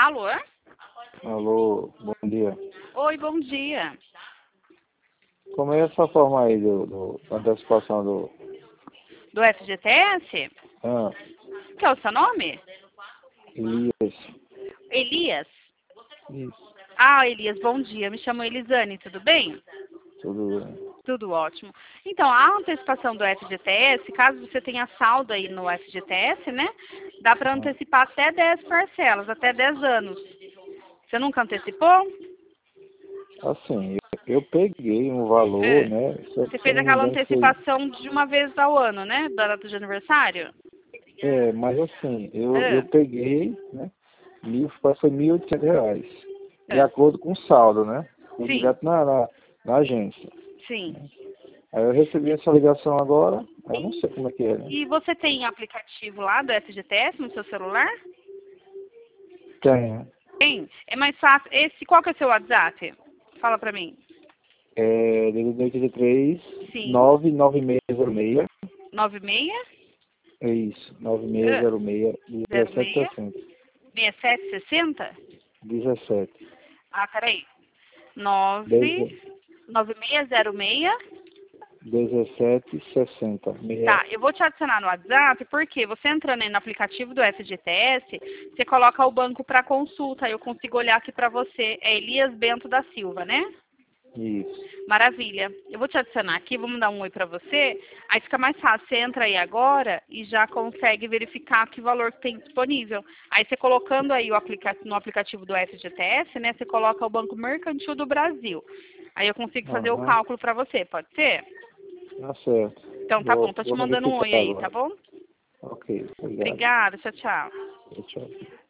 Alô? Alô, bom dia. Oi, bom dia. Como é essa forma aí da antecipação do... Do FGTS? Ah, Que é o seu nome? Elias. Elias? Isso, Ah, Elias, bom dia. Me chamo Elisane, tudo bem? tudo bem. Tudo ótimo. Então, a antecipação do FGTS, caso você tenha saldo aí no FGTS, né? Dá para antecipar até 10 parcelas, até 10 anos. Você nunca antecipou? Assim, eu peguei um valor, É. né? Só Você que, se eu fez não me aquela engano, foi... antecipação de uma vez ao ano, né? Da data de aniversário? É, mas assim, eu É. peguei, né? Foi R$ 1.800. De É. acordo com o saldo, né? Fui Sim, direto na agência. sim. Aí eu recebi essa ligação agora, aí eu não sei como é que é, né? E você tem aplicativo lá do FGTS no seu celular? Tem, né? Tem. É mais fácil. Qual que é o seu WhatsApp? Fala pra mim. É, desde 83, Sim. 99606. 96 É isso, é, 9606 06 1760. 6760? 17. Ah, peraí. 9606. 1760. Tá, eu vou te adicionar no WhatsApp, porque você entrando aí no aplicativo do FGTS, você coloca o banco para consulta, eu consigo olhar aqui para você. É Elias Bento da Silva, né? Isso. Maravilha. Eu vou te adicionar aqui, vou mandar um oi para você. Aí fica mais fácil. Você entra aí agora e já consegue verificar que valor que tem disponível. Aí você colocando aí no aplicativo do FGTS, né? Você coloca o Banco Mercantil do Brasil. Aí eu consigo fazer o Aham. cálculo para você, pode ser? Tá certo. Então tá bom, tô te Vou mandando um verificar oi aí, tá agora. bom? Ok, obrigado. Obrigada, tchau, tchau. Tchau.